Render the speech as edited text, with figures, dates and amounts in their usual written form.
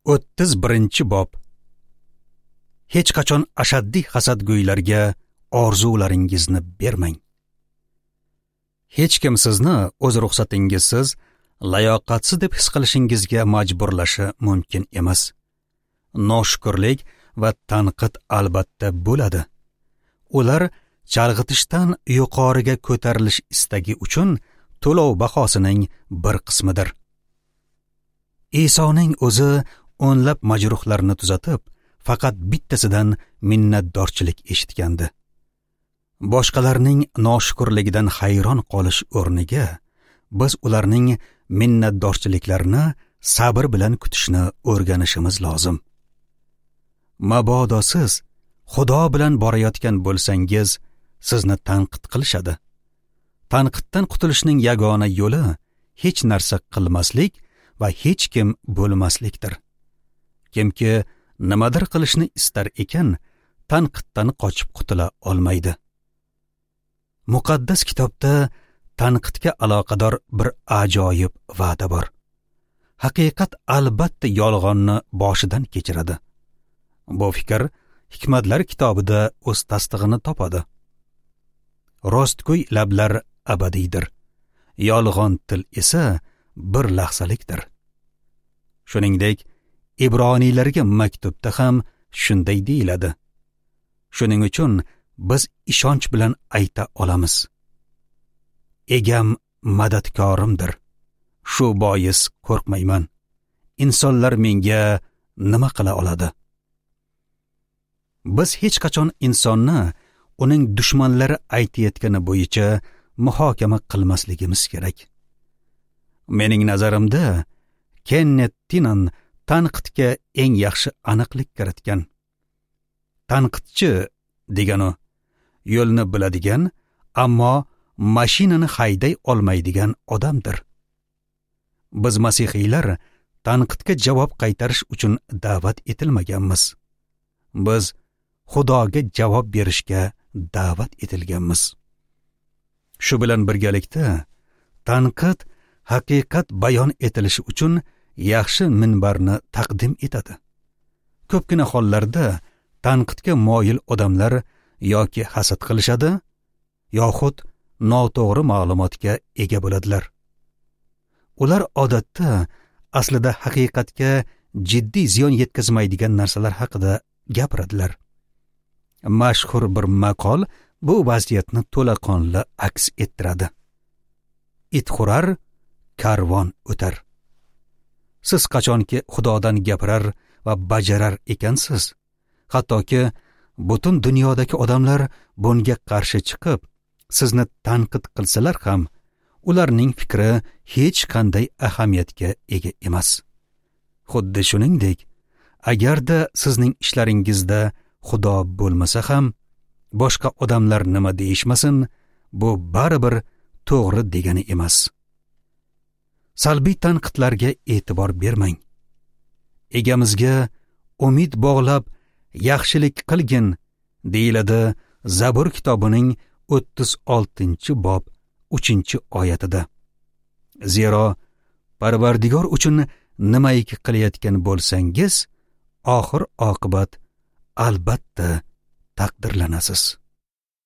31-bob. Hech qachon ashaddiy hasadgo'ylarga orzularingizni bermang. Hech kim sizni o'z ruxsatingizsiz layoqatsiz deb his qilishingizga majburlashi mumkin emas. Noshukrlik va tanqid albatta bo'ladi. Ular chalg'itishdan yuqoriga ko'tarilish istagi uchun to'lov bahosining bir qismidir. Isoning o'zi o'nlab majruhlarni tuzatib, faqat bittasidan minnatdorchilik eshitgandi. Boshqalarning noshukrligidan hayron qolish o'rniga, biz ularning minnatdorchiliklarini sabr bilan kutishni o'rganishimiz lozim. Mabodo siz Xudo bilan borayotgan bo'lsangiz, sizni tanqid qilishadi. Tanqiddan qutulishning yagona yo'li hech narsa qilmaslik va hech kim bo'lmaslikdir. Kimki nimadir qilishni istar ekan, tanqiddan qochib qutula olmaydi. Muqaddas kitobda tanqidga aloqador bir ajoyib va'da bor. Haqiqat albatta yolg'onni boshidan kechiradi. Bu fikr Hikmatlar kitobida o'z tasdig'ini topadi. Rostgo'y lablar abadiydir. Yolg'on til esa bir lahzalikdir. Shuningdek, Ibroniylarga maktubda ham shunday deyiladi. Shuning uchun biz ishonch bilan ayta olamiz. Egam madadkorimdir. Shu bois qo'rqmayman. Insonlar menga nima qila oladi? Biz hech qachon insonni uning dushmanlari aytayotgani bo'yicha muhokama qilmasligimiz kerak. Mening nazarimda, Kenneth Tinan tanqidga eng yaxshi aniqlik kiritgan. Tanqidchi degani yo'lni biladigan, ammo mashinani hayday olmaydigan odamdir. Biz masihiylar tanqidga javob qaytarish uchun da'vat etilmaganmiz. Biz Xudoga javob berishga da'vat etilganmiz. Shu bilan birgalikda tanqid haqiqat bayon etilishi uchun yaxshi minbarni taqdim etadi. Ko'pgina hollarda tanqidga moyil odamlar yoki hasad qilishadi, yoxud noto'g'ri ma'lumotga ega bo'ladilar. Ular odatda aslida haqiqatga jiddiy ziyon yetkazmaydigan narsalar haqida gapiradilar. Mashhur bir maqol bu vaziyatni to'laqonli aks ettiradi. It hurar, karvon o'tar. Siz qachonki Xudodan gapirar va bajarar ekansiz, hattoki butun dunyodagi odamlar bunga qarshi chiqib, sizni tanqid qilsalar ham, ularning fikri hech qanday ahamiyatga ega emas. Xuddi shuningdek, agarda sizning ishlaringizda Xudo bo'lmasa ham, boshqa odamlar nima deyishmasin, bu baribir to'g'ri degani emas. Salbiy tanqidlarga e'tibor bermang. Egamizga umid bog'lab yaxshilik qilgin, deyiladi Zabur kitobining 36-bob 3-oyatida. Zero Parvardigor uchun nimaiki qilayotgan bo'lsangiz, oxir oqibat albatta taqdirlanasiz.